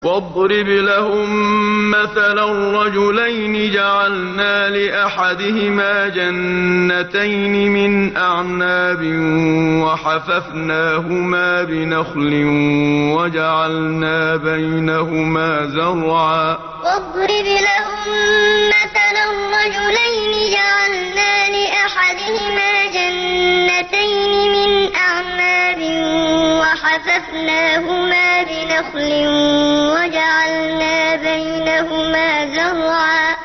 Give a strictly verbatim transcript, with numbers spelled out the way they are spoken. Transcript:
واضرب لهم مثلا رجلين جعلنا لأحدهما جنتين من أعناب وحففناهما بنخل وجعلنا بينهما زرعا واضرب لهم مثلا رجلين جعلنا لأحدهما جنتين من أعناب وحففناهما بنخل وجعلنا بينهما زرعا